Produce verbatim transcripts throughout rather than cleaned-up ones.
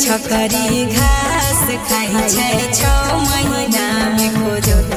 छकरी घास खाई छै छौ महीना में खोजो तो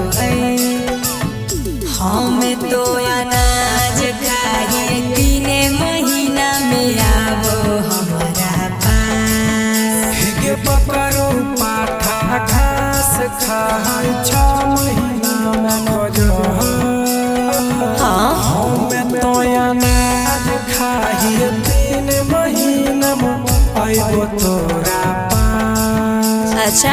हम तो अनाज खाई तीन महीना में आवो हमारा पास के पकड़ो पाठा घास खाई छौ महीना में खोजो हाँ हम तो अनाज खाई तीन महीना में आइबो तोरा पास। अच्छा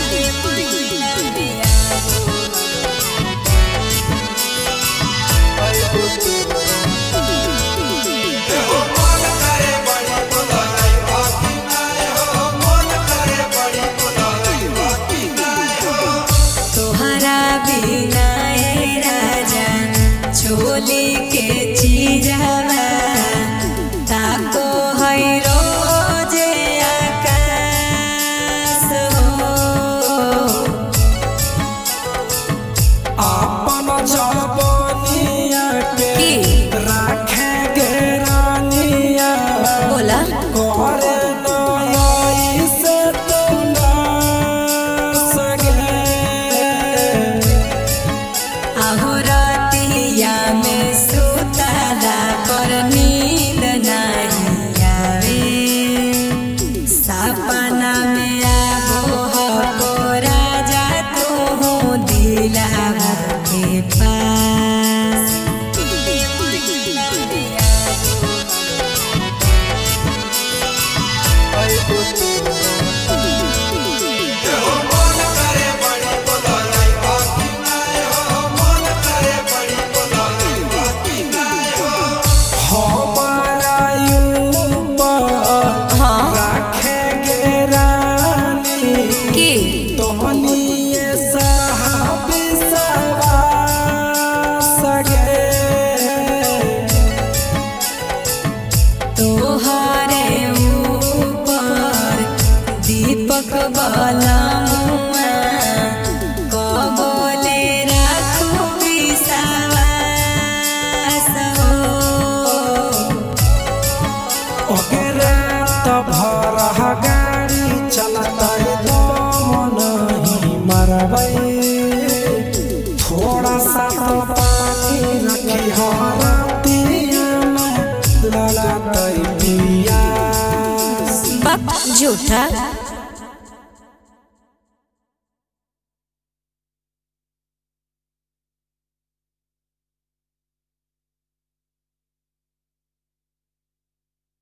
तोहरा बिना राजा छोली के चीजवा ताको है रोज आकाश हो अपन जवानिया के राखे गे रानिया बोला करे नई से तू ना सगे आहो रातिया में सुतला पर नींद नहीं आवे सपना में आवो हो राजा तू दिलावा के पास हमारा यूं हाँ राखे गे रानी की तोहनिए साहबी सवा सगे तोहरे ऊपर दीपक वाला मुआ कबोले राखू विश्वास हो ओके रात भर गाड़ी चलता दम नहीं मरबै थोड़ा सा तो पानी रखी हो रातिया में लगतै पियास। बक झूठा।